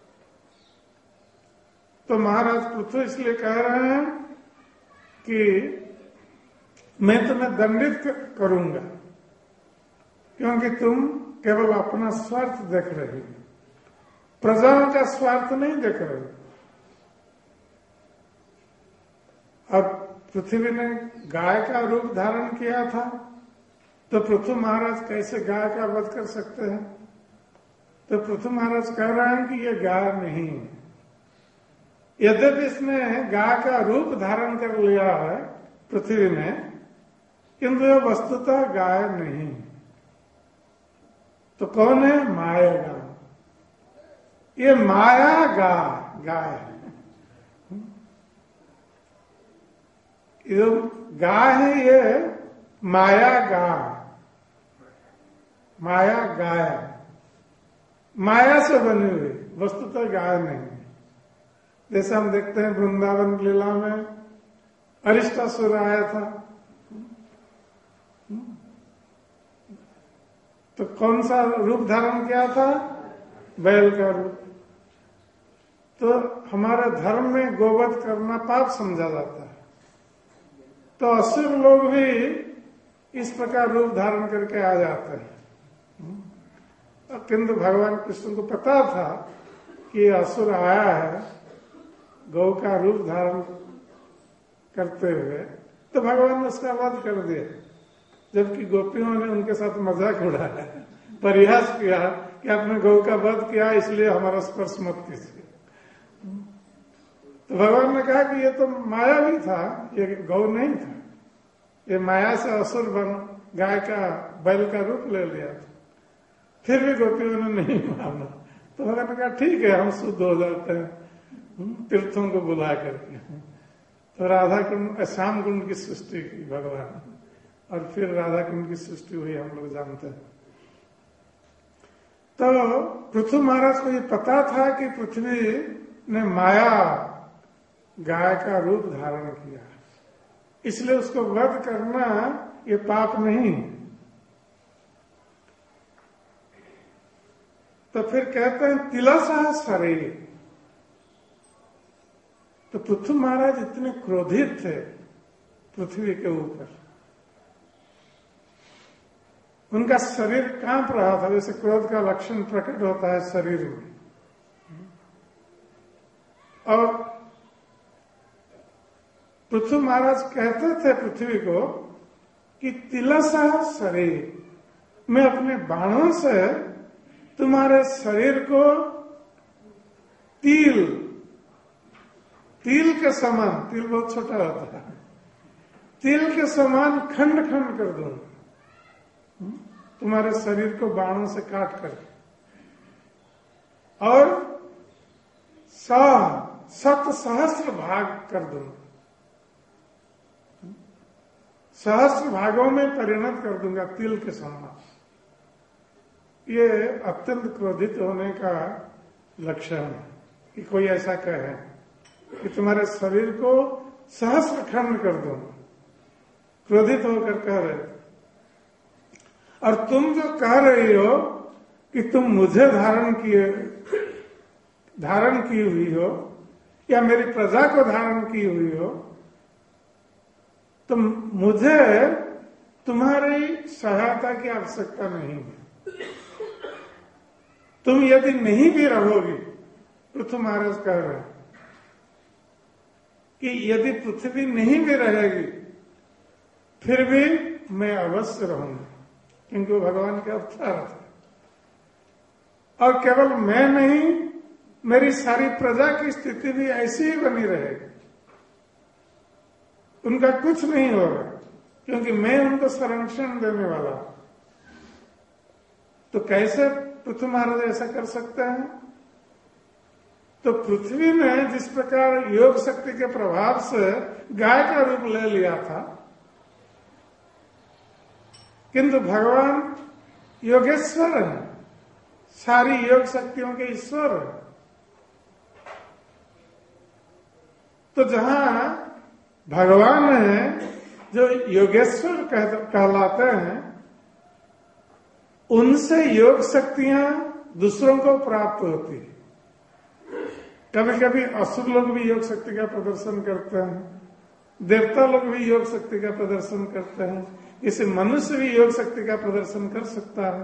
तो महाराज पृथु इसलिए कह रहे हैं कि मैं तुम्हें दंडित करूंगा क्योंकि तुम केवल अपना स्वार्थ देख रहे हो, प्रजाओं का स्वार्थ नहीं देख रहे हो। और पृथ्वी ने गाय का रूप धारण किया था, तो पृथु महाराज कैसे गाय का वध कर सकते हैं? तो पृथु महाराज कह रहे हैं कि ये गाय नहीं है। यद्यपि इसने गाय का रूप धारण कर लिया है पृथ्वी ने, किंतु यह वस्तुतः गाय नहीं है। तो कौन है? माया गाय। ये माया गाय गाय है। ये गाय है, ये माया गाय, माया गाय, माया से बनी हुई, वस्तुतः गाय नहीं। जैसे हम देखते हैं वृंदावन लीला में अरिष्टासुर आया था, तो कौन सा रूप धारण किया था? बैल का रूप। तो हमारे धर्म में गोवध करना पाप समझा जाता है, तो असुर लोग भी इस प्रकार रूप धारण करके आ जाते हैं। किंतु भगवान कृष्ण को पता था कि असुर आया है, गौ का रूप धारण करते हुए, तो भगवान ने उसका वध कर दिया, जबकि गोपियों ने उनके साथ मजाक उड़ाया, प्रयास किया कि आपने गौ का वध किया इसलिए हमारा स्पर्श मत कीजिए। तो भगवान ने कहा कि ये तो माया भी था, ये गौ नहीं था, ये माया से असुर बन गाय का बैल का रूप ले लिया था। फिर भी गोपियों ने नहीं माना। तो भगवान ने कहा ठीक है, हम शुद्ध हो जाते हैं तीर्थों को बुला करके। तो राधा कुंड, श्याम कुंड की सृष्टि की भगवान, और फिर राधा कुंड की सृष्टि हुई, हम लोग जानते हैं। तो पृथु महाराज को ये पता था कि पृथ्वी ने माया गाय का रूप धारण किया, इसलिए उसको वध करना ये पाप नहीं। तो फिर कहते हैं तिलसा शरीर। तो पृथु महाराज इतने क्रोधित थे पृथ्वी के ऊपर, उनका शरीर कांप रहा था, जैसे क्रोध का लक्षण प्रकट होता है शरीर में। और पृथु महाराज कहते थे पृथ्वी को कि तिलसा शरीर, मैं अपने बाणों से तुम्हारे शरीर को तिल तिल के समान, तिल बहुत छोटा होता है, तिल के समान खंड खंड कर दूंगा तुम्हारे शरीर को बाणों से काट कर, और सौ सत सहस्त्र भाग कर दूंगा, सहस्त्र भागों में परिणत कर दूंगा तिल के समान। ये अत्यंत क्रोधित होने का लक्षण है कि कोई ऐसा कहे कि तुम्हारे शरीर को सहस्त्र खंड कर दूंगा, क्रोधित होकर कह रहे। और तुम जो कह रही हो कि तुम मुझे धारण किए धारण की हुई हो या मेरी प्रजा को धारण की हुई हो, तो मुझे तुम्हारी सहायता की आवश्यकता नहीं है। तुम यदि नहीं भी रहोगी, पृथु महाराज कह रहे हैं कि यदि पृथ्वी नहीं भी रहेगी फिर भी मैं अवश्य रहूंगा, क्योंकि वो भगवान के अवतार थे। और केवल मैं नहीं, मेरी सारी प्रजा की स्थिति भी ऐसी ही बनी रहेगी, उनका कुछ नहीं होगा, क्योंकि मैं उनको संरक्षण देने वाला हूं। तो कैसे पृथ्वी महाराज ऐसा कर सकते हैं? तो पृथ्वी ने जिस प्रकार योग शक्ति के प्रभाव से गाय का रूप ले लिया था, किंतु भगवान योगेश्वर है, सारी योग शक्तियों के ईश्वर है। तो जहां भगवान है जो योगेश्वर कहलाते हैं, उनसे योग शक्तियां दूसरों को प्राप्त होती है। कभी कभी असुर लोग भी योग शक्ति का प्रदर्शन करते हैं, देवता लोग भी योग शक्ति का प्रदर्शन करते हैं, इसे मनुष्य भी योग शक्ति का प्रदर्शन कर सकता है।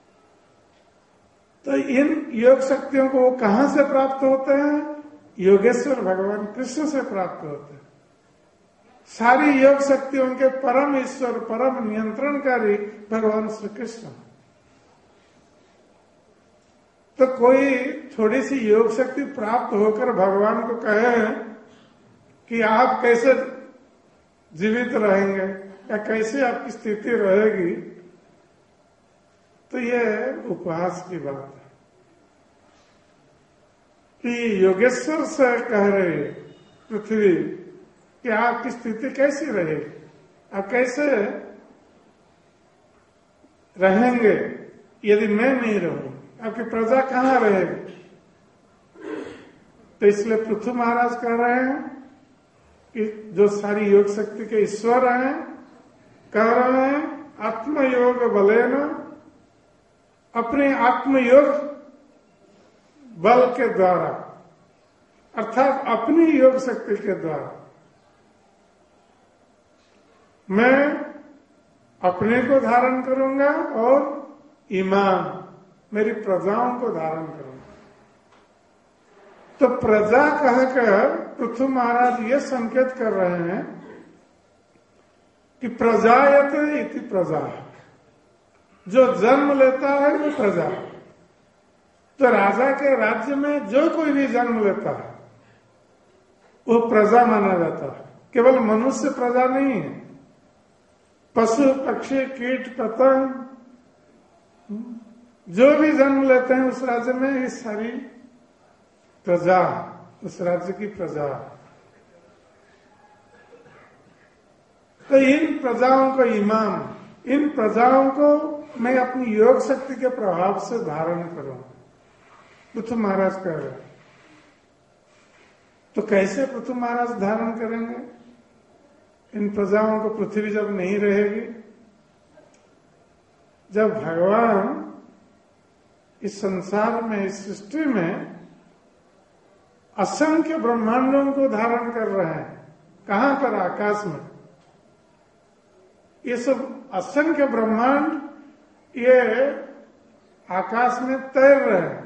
तो इन योग शक्तियों को वो कहां से प्राप्त होते हैं? योगेश्वर भगवान कृष्ण से प्राप्त होते हैं। सारी योग शक्तियों के परम ईश्वर, परम नियंत्रणकारी भगवान श्री कृष्ण। तो कोई थोड़ी सी योग शक्ति प्राप्त होकर भगवान को कहे कि आप कैसे जीवित रहेंगे या कैसे आपकी स्थिति रहेगी, तो यह उपहास की बात है। कि योगेश्वर से कह रहे पृथ्वी कि आपकी स्थिति कैसी रहेगी, आप कैसे रहेंगे यदि मैं नहीं रहूं, आपकी प्रजा कहां रहेगी? तो इसलिए पृथु महाराज कह रहे हैं कि जो सारी योग शक्ति के ईश्वर हैं, कह रहे हैं आत्मयोग बलेन, अपने आत्मयोग बल के द्वारा, अर्थात अपनी योग शक्ति के द्वारा मैं अपने को धारण करूंगा और ईमान, मेरी प्रजाओं को धारण करूंगा। तो प्रजा कहकर पृथु महाराज ये संकेत कर रहे हैं कि प्रजायत इति प्रजा, जो जन्म लेता है वो प्रजा। तो राजा के राज्य में जो कोई भी जन्म लेता है वो प्रजा माना जाता है। केवल मनुष्य प्रजा नहीं है, पशु पक्षी कीट पतंग जो भी जन्म लेते हैं उस राज्य में, ये सारी प्रजा, उस राज्य की प्रजा। तो इन प्रजाओं को इमाम, इन प्रजाओं को मैं अपनी योग शक्ति के प्रभाव से धारण करूं, पृथु महाराज कह रहे हैं। तो कैसे पृथु महाराज धारण करेंगे इन प्रजाओं को? पृथ्वी जब नहीं रहेगी, जब भगवान इस संसार में, इस सृष्टि में असंख्य ब्रह्मांडों को धारण कर रहे हैं। कहां पर? आकाश में। ये सब असंख्य ब्रह्मांड ये आकाश में तैर रहे हैं।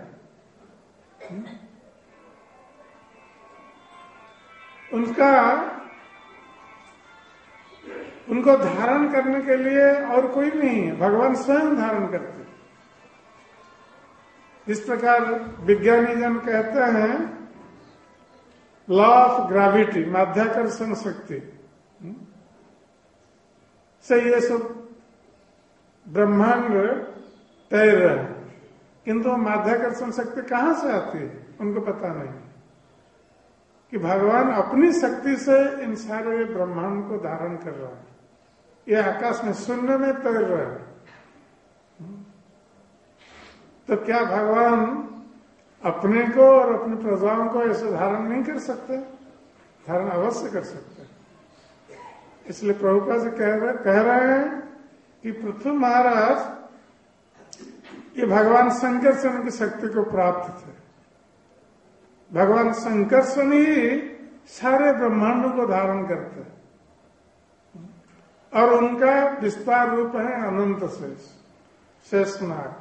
उनका उनको धारण करने के लिए और कोई नहीं है, भगवान स्वयं धारण करते। जिस प्रकार विज्ञानी जन कहते हैं लॉ ऑफ ग्रेविटी, माध्याकर्षण शक्ति से ये सब ब्रह्मांड तैर रहे हैं, किंतु माध्याकर्षण शक्ति कहां से आती है उनको पता नहीं कि भगवान अपनी शक्ति से इन सारे ब्रह्मांड को धारण कर रहा है। ये आकाश में शून्य में तैर रहे हैं। तो क्या भगवान अपने को और अपनी प्रजाओं को ऐसे धारण नहीं कर सकते? धारण अवश्य कर सकते। इसलिए प्रभुपाद जी कह रहे कह रहे हैं कि पृथु महाराज ये भगवान संकर्षण की शक्ति को प्राप्त थे। भगवान संकर्षण ही सारे ब्रह्मांडों को धारण करते हैं और उनका विस्तार रूप है अनंत शेष, शेषनाग,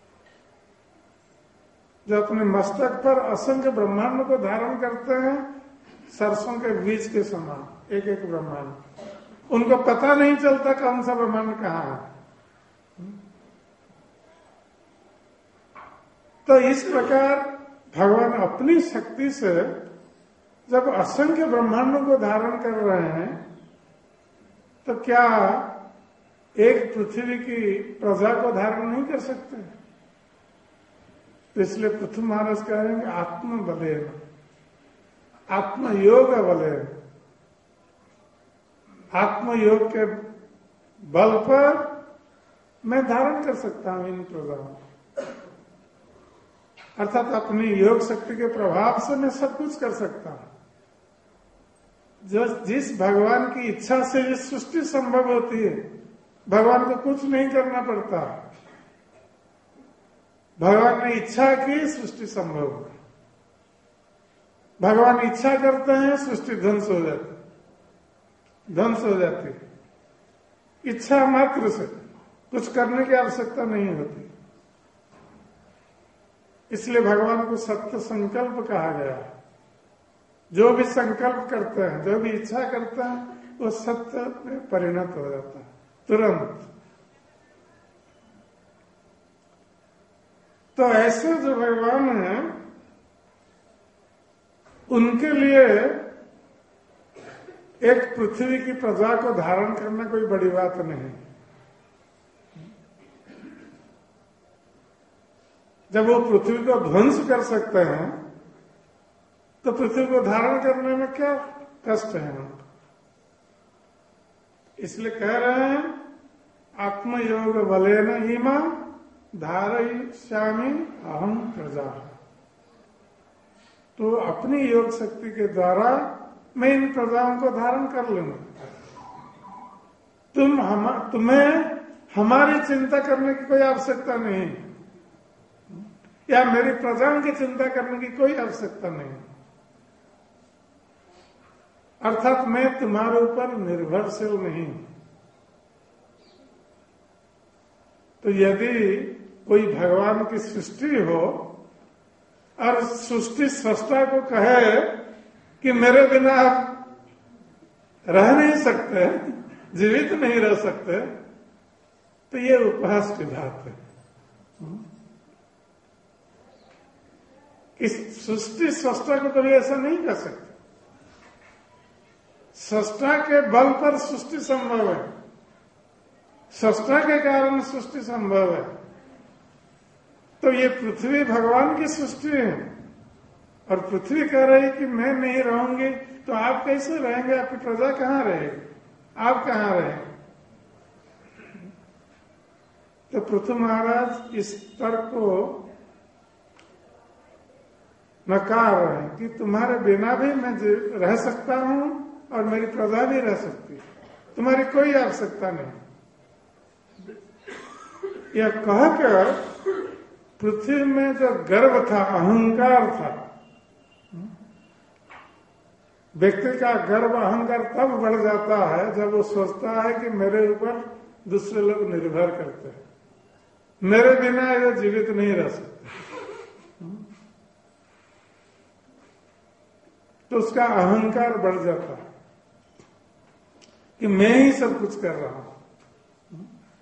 जो अपने मस्तक पर असंख्य ब्रह्मांड को धारण करते हैं, सरसों के बीज के समान एक एक ब्रह्मांड। उनको पता नहीं चलता कौन सा ब्रह्मांड कहाँ है। तो इस प्रकार भगवान अपनी शक्ति से जब असंख्य ब्रह्मांडों को धारण कर रहे हैं, तो क्या एक पृथ्वी की प्रजा को धारण नहीं कर सकते? तो इसलिए पृथु महाराज कह रहे हैं आत्म बले, आत्मयोग बले, आत्मयोग के बल पर मैं धारण कर सकता हूं इन प्रजाओं, अर्थात अपनी योग शक्ति के प्रभाव से मैं सब कुछ कर सकता हूं। जो जिस भगवान की इच्छा से ये सृष्टि संभव होती है, भगवान को कुछ नहीं करना पड़ता। भगवान ने इच्छा की, सृष्टि संभव हो। भगवान इच्छा करते हैं, सृष्टि ध्वंस हो जाती ध्वंस हो जाती है। इच्छा मात्र से कुछ करने की आवश्यकता नहीं होती। इसलिए भगवान को सत्य संकल्प कहा गया है। जो भी संकल्प करते हैं, जो भी इच्छा करते हैं, वो सत्य में परिणत हो जाता है तुरंत। तो ऐसे जो भगवान हैं, उनके लिए एक पृथ्वी की प्रजा को धारण करना कोई बड़ी बात नहीं। जब वो पृथ्वी को ध्वंस कर सकते हैं, तो पृथ्वी को धारण करने में क्या कष्ट है उनको? इसलिए कह रहे हैं आत्मयोग बलेन इमा धारयिष्यामि अहम प्रजा। तो अपनी योग शक्ति के द्वारा मैं इन प्रजाओं को धारण कर लूंगा। तुम हम तुम्हें हमारी चिंता करने की कोई आवश्यकता नहीं, या मेरी प्रजाओं की चिंता करने की कोई आवश्यकता नहीं। अर्थात मैं तुम्हारे ऊपर निर्भरशील नहीं। तो यदि कोई भगवान की सृष्टि हो और सृष्टि सृष्टा को कहे कि मेरे बिना आप रह नहीं सकते, जीवित नहीं रह सकते, तो ये उपहास की बात है। इस सृष्टि सृष्टा को कभी ऐसा नहीं कर सकते। सृष्टा के बल पर सृष्टि संभव है, सृष्टा के कारण सृष्टि संभव है। तो ये पृथ्वी भगवान की सृष्टि है और पृथ्वी कह रही कि मैं नहीं रहूंगी, तो आप कैसे रहेंगे? आपकी प्रजा कहाँ रहेगी? आप कहाँ रहेंगे? तो पृथ्वी महाराज इस तर्क को नकार रहे हैं कि तुम्हारे बिना भी मैं रह सकता हूं और मेरी प्रजा भी रह सकती है, तुम्हारी कोई आवश्यकता नहीं। यह कहकर पृथ्वी में जो गर्व था, अहंकार था, व्यक्ति का गर्व अहंकार तब बढ़ जाता है जब वो सोचता है कि मेरे ऊपर दूसरे लोग निर्भर करते हैं, मेरे बिना ये जीवित नहीं रह सकते। तो उसका अहंकार बढ़ जाता है कि मैं ही सब कुछ कर रहा हूं।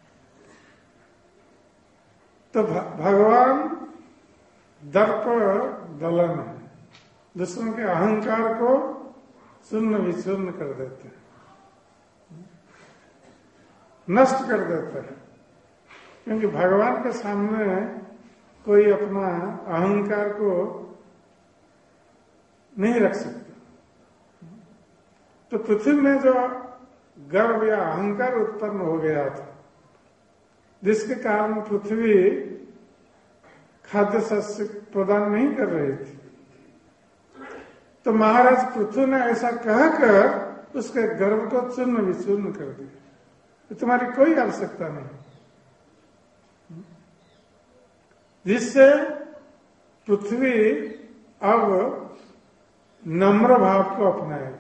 तो भगवान दर्प दलन है, दूसरों के अहंकार को चूर्ण विचूर्ण कर देते हैं, नष्ट कर देते हैं। क्योंकि भगवान के सामने कोई अपना अहंकार को नहीं रख सकता। तो पृथ्वी में जो गर्व या अहंकार उत्पन्न हो गया था, जिसके कारण पृथ्वी खाद्य शस्य प्रदान नहीं कर रही थी, तो महाराज पृथ्वी ने ऐसा कहकर उसके गर्व को चूर्ण विचूर्ण कर दिया। तुम्हारी कोई आवश्यकता नहीं, जिससे पृथ्वी अब नम्र भाव को अपनाएगी।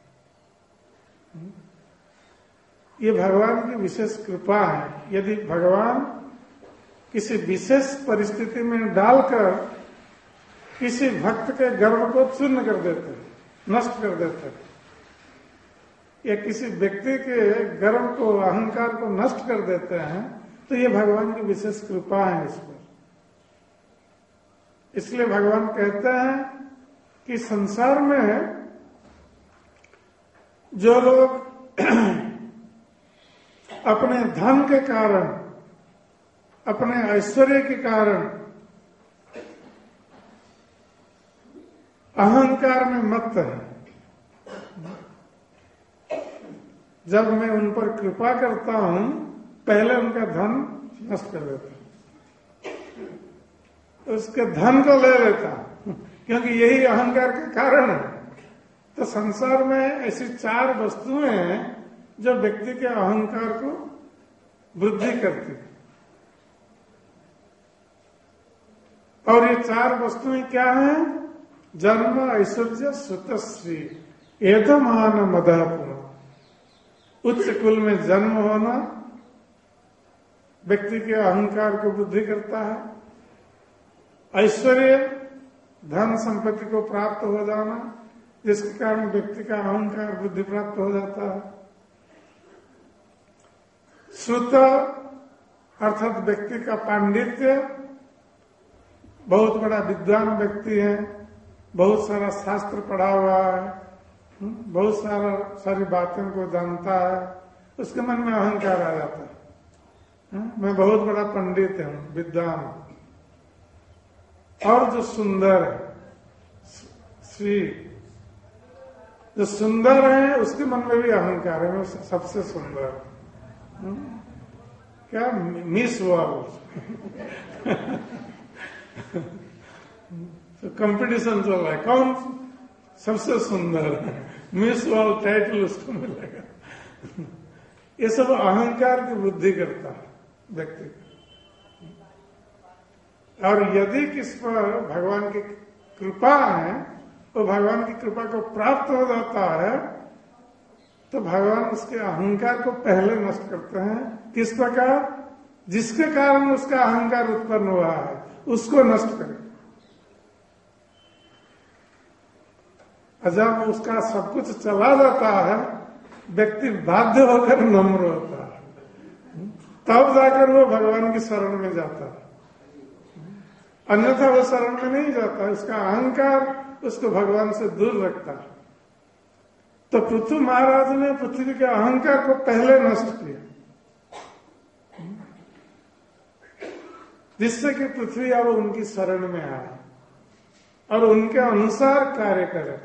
ये भगवान की विशेष कृपा है। यदि भगवान किसी विशेष परिस्थिति में डालकर किसी भक्त के गर्व को चूर्ण कर देते, नष्ट कर देते, या किसी व्यक्ति के गर्व को, अहंकार को नष्ट कर देते हैं, तो ये भगवान की विशेष कृपा है इस पर। इसलिए भगवान कहते हैं कि संसार में जो लोग अपने धन के कारण, अपने ऐश्वर्य के कारण अहंकार में मत्त है, जब मैं उन पर कृपा करता हूं, पहले उनका धन नष्ट कर देता हूं, उसके धन को ले लेता हूं, क्योंकि यही अहंकार का कारण है। तो संसार में ऐसी चार वस्तुएं हैं जो व्यक्ति के अहंकार को वृद्धि करती है। और ये चार वस्तुएं क्या हैं? जन्म, ऐश्वर्य, सुतश्री, एदमान मदापुण। उच्च कुल में जन्म होना व्यक्ति के अहंकार को वृद्धि करता है। ऐश्वर्य, धन संपत्ति को प्राप्त हो जाना, जिसके कारण व्यक्ति का अहंकार वृद्धि प्राप्त हो जाता है। श्रुत अर्थात व्यक्ति का पांडित्य, बहुत बड़ा विद्वान व्यक्ति है, बहुत सारा शास्त्र पढ़ा हुआ है, बहुत सारा सारी बातों को जानता है, उसके मन में अहंकार आ जाता है, मैं बहुत बड़ा पंडित हूं, विद्वान हूं। और जो सुंदर है, श्री, जो सुंदर है उसके मन में भी अहंकार है, मैं सबसे सुंदर हूं। क्या मिस वर्ल्ड तो कंपटीशन चल रहा है, कौन सबसे सुंदर है, मिस वर्ल्ड टाइटल उसको मिलेगा। ये सब अहंकार की वृद्धि करता है व्यक्ति। और यदि किस पर भगवान की कृपा है, तो भगवान की कृपा को प्राप्त हो जाता है, तो भगवान उसके अहंकार को पहले नष्ट करते हैं। किस प्रकार? जिसके कारण उसका अहंकार उत्पन्न हुआ है उसको नष्ट करें। और जब उसका सब कुछ चला जाता है व्यक्ति बाध्य होकर नम्र होता है, तब जाकर वो भगवान की शरण में जाता है, अन्यथा वो शरण में नहीं जाता। उसका अहंकार उसको भगवान से दूर रखता है। तो पृथु महाराज ने पृथ्वी के अहंकार को पहले नष्ट किया, जिससे कि पृथ्वी अब उनकी शरण में आए और उनके अनुसार कार्य करे।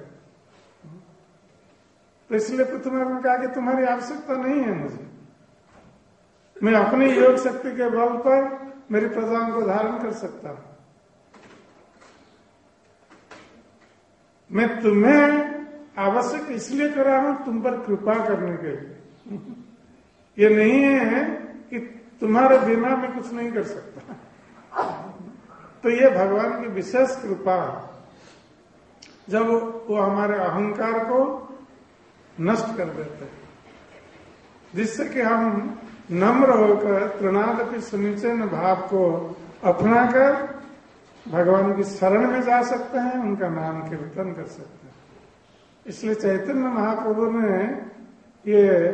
तो इसलिए पृथ्वी महाराज ने कहा कि तुम्हारी आवश्यकता नहीं है मुझे, मैं अपनी योग शक्ति के बल पर मेरी प्रजाओं को धारण कर सकता हूं। मैं तुम्हें आवश्यक इसलिए करा हूं तुम पर कृपा करने के लिए। ये नहीं है कि तुम्हारे बिना मैं कुछ नहीं कर सकता। तो ये भगवान की विशेष कृपा है जब वो हमारे अहंकार को नष्ट कर देते हैं, जिससे कि हम नम्र होकर तृणादपि सुनिचन भाव को अपनाकर भगवान की शरण में जा सकते हैं, उनका नाम कीर्तन कर सकते हैं। इसलिए चैतन्य महाप्रभु ने ये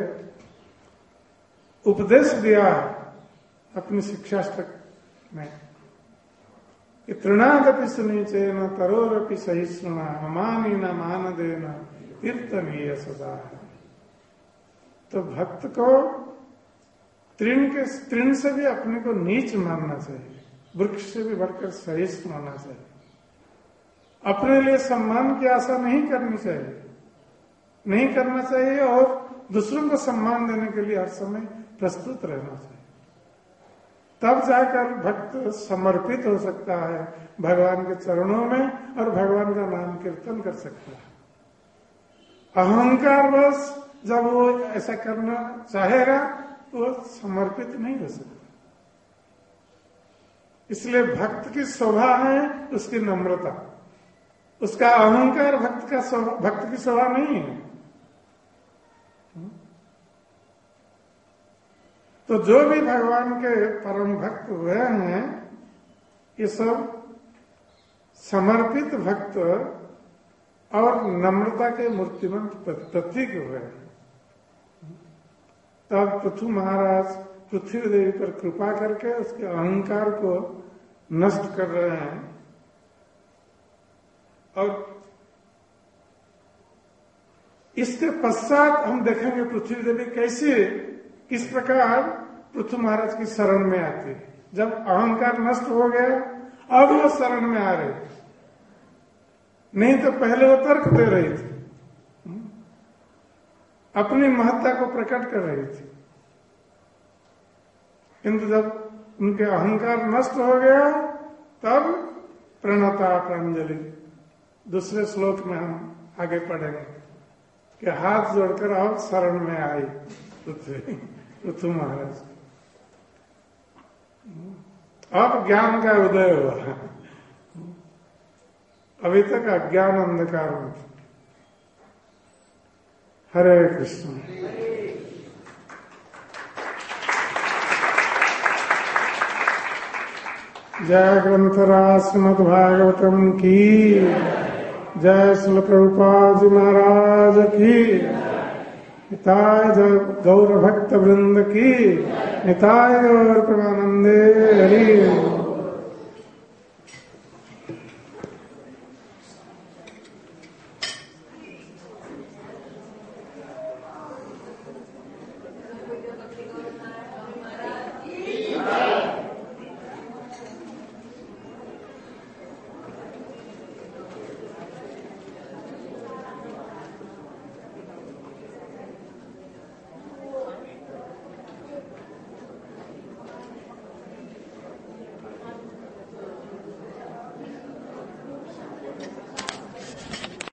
उपदेश दिया अपनी शिक्षाष्टक में कि तृणादपि सुनिचेन तरोरपि सहिष्णुना अमानी न मान देना कीर्तनीय सदा है। तो भक्त को तृण के तृण से भी अपने को नीच मानना चाहिए, वृक्ष से भी बढ़कर सहिष्णु होना चाहिए। अपने लिए सम्मान की आशा नहीं करनी चाहिए, नहीं करना चाहिए और दूसरों को सम्मान देने के लिए हर समय प्रस्तुत रहना चाहिए। तब जाकर भक्त समर्पित हो सकता है भगवान के चरणों में और भगवान का नाम कीर्तन कर सकता है। अहंकार बस जब वो ऐसा करना चाहेगा तो वो समर्पित नहीं हो सकता। इसलिए भक्त की शोभा है उसकी नम्रता, उसका अहंकार भक्त का भक्त की शोभा नहीं है। तो जो भी भगवान के परम भक्त हुए हैं ये सब समर्पित भक्त और नम्रता के मूर्तिमंत प्रतीक हुए हैं। तब पृथु महाराज पृथ्वी देवी पर कृपा करके उसके अहंकार को नष्ट कर रहे हैं और इसके पश्चात हम देखेंगे पृथ्वी देवी कैसे किस प्रकार पृथु महाराज की शरण में आती है। जब अहंकार नष्ट हो गया अब वो शरण में आ रही, नहीं तो पहले वो तर्क दे रही थी, अपनी महत्ता को प्रकट कर रही थी। किंतु जब उनके अहंकार नष्ट हो गया तब प्रणता प्रांजलि, दूसरे श्लोक में हम आगे पढ़ेंगे कि हाथ जोड़कर अब शरण में आई पृथ्वी पृथु महाराज। अब ज्ञान का उदय हुआ, अभी तक अज्ञान अंधकार में। हरे कृष्ण। जय ग्रंथराज श्रीमद् भागवतम की जय, श्रील प्रभुपाद जी महाराज की, निताय गौर भक्त वृंद की, निताय गौर प्रेमानंदे हरि।